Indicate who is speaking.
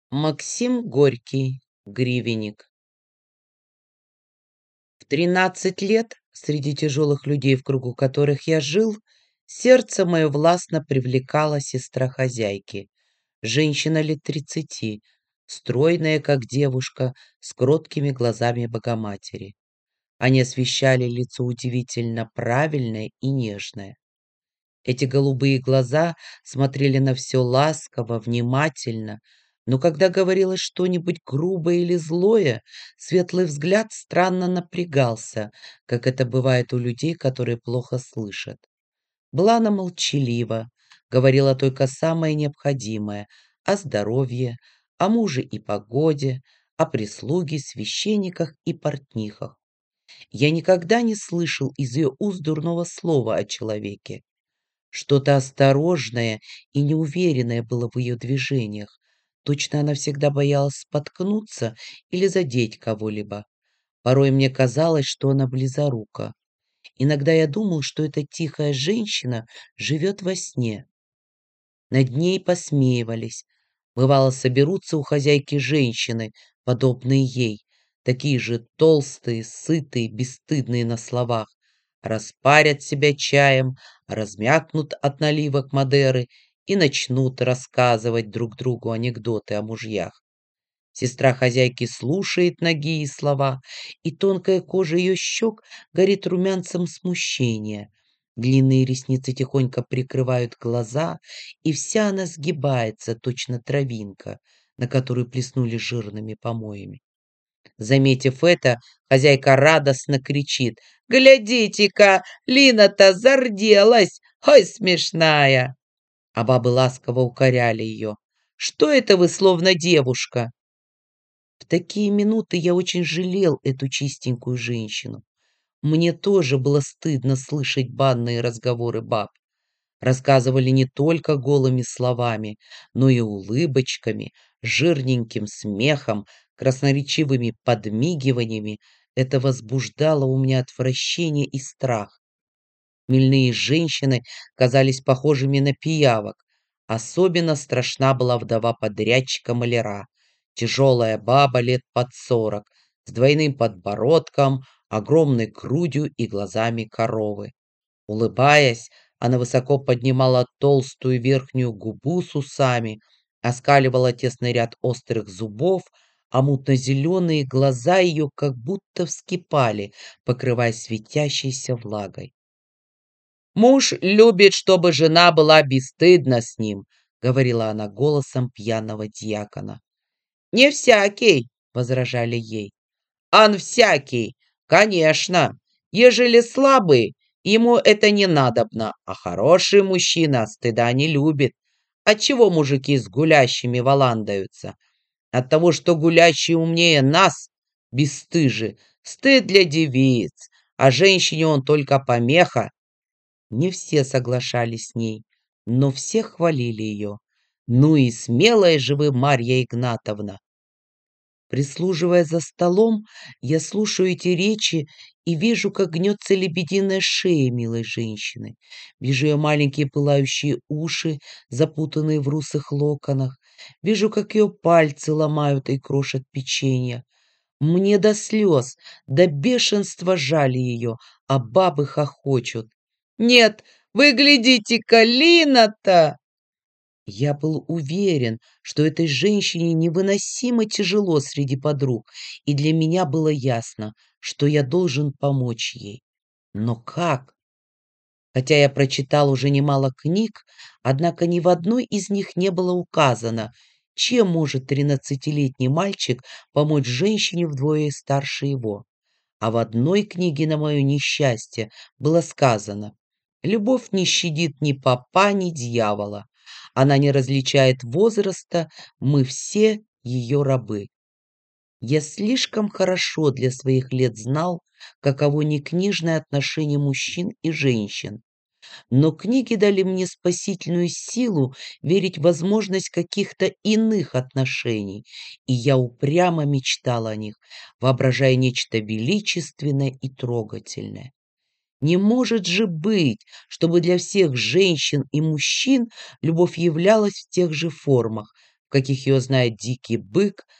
Speaker 1: Максим Горький. Гривенник. В 13 лет, среди тяжелых людей, в кругу которых я жил, сердце мое властно привлекала сестра хозяйки, женщина лет 30, стройная, как девушка, с кроткими глазами Богоматери. Они освещали лицо удивительно правильное и нежное. Эти голубые глаза смотрели на все ласково, внимательно, но когда говорилось что-нибудь грубое или злое, светлый взгляд странно напрягался, как это бывает у людей, которые плохо слышат. Была она молчалива, говорила только самое необходимое о здоровье, о муже и погоде, о прислуге, священниках и портнихах. Я никогда не слышал из ее уст дурного слова о человеке. Что-то осторожное и неуверенное было в ее движениях. Точно она всегда боялась споткнуться или задеть кого-либо. Порой мне казалось, что она близорука. Иногда я думал, что эта тихая женщина живет во сне. Над ней посмеивались. Бывало, соберутся у хозяйки женщины, подобные ей, такие же толстые, сытые, бесстыдные на словах, распарят себя чаем, размякнут от наливок Мадеры и начнут рассказывать друг другу анекдоты о мужьях. Сестра хозяйки слушает нагие слова, и тонкая кожа ее щек горит румянцем смущения. Длинные ресницы тихонько прикрывают глаза, и вся она сгибается, точно травинка, на которую плеснули жирными помоями. Заметив это, хозяйка радостно кричит: «Глядите-ка, Лина-то зарделась! Ой, смешная!» А бабы ласково укоряли ее: «Что это вы, словно девушка?» В такие минуты я очень жалел эту чистенькую женщину. Мне тоже было стыдно слышать банные разговоры баб. Рассказывали не только голыми словами, но и улыбочками, жирненьким смехом, красноречивыми подмигиваниями. Это возбуждало у меня отвращение и страх. Хмельные женщины казались похожими на пиявок. Особенно страшна была вдова подрядчика-маляра, тяжелая баба лет под 40, с двойным подбородком, огромной грудью и глазами коровы. Улыбаясь, она высоко поднимала толстую верхнюю губу с усами, оскаливала тесный ряд острых зубов, а мутно-зеленые глаза ее как будто вскипали, покрываясь светящейся влагой. «Муж любит, чтобы жена была бесстыдна с ним», — говорила она голосом пьяного дьякона. «Не всякий», — возражали ей. «Ан всякий, конечно. Ежели слабый, ему это не надобно, а хороший мужчина стыда не любит. Отчего мужики с гулящими валандаются? От того, что гулящие умнее нас, бесстыжи, стыд для девиц, а женщине он только помеха». Не все соглашались с ней, но все хвалили ее. «Ну и смелая же вы, Марья Игнатовна!» Прислуживая за столом, я слушаю эти речи и вижу, как гнется лебединая шея милой женщины. Вижу ее маленькие пылающие уши, запутанные в русых локонах. Вижу, как ее пальцы ломают и крошат печенье. Мне до слез, до бешенства жаль ее, а бабы хохочут. «Нет, вы глядите-ка, Лина-то!» Я был уверен, что этой женщине невыносимо тяжело среди подруг, и для меня было ясно, что я должен помочь ей. Но как? Хотя я прочитал уже немало книг, однако ни в одной из них не было указано, чем может 13-летний мальчик помочь женщине вдвое старше его. А в одной книге, на мое несчастье, было сказано: «Любовь не щадит ни попа, ни дьявола. Она не различает возраста, мы все ее рабы». Я слишком хорошо для своих лет знал, каково некнижное отношение мужчин и женщин. Но книги дали мне спасительную силу верить в возможность каких-то иных отношений, и я упрямо мечтал о них, воображая нечто величественное и трогательное. Не может же быть, чтобы для всех женщин и мужчин любовь являлась в тех же формах, в каких ее знает дикий бык,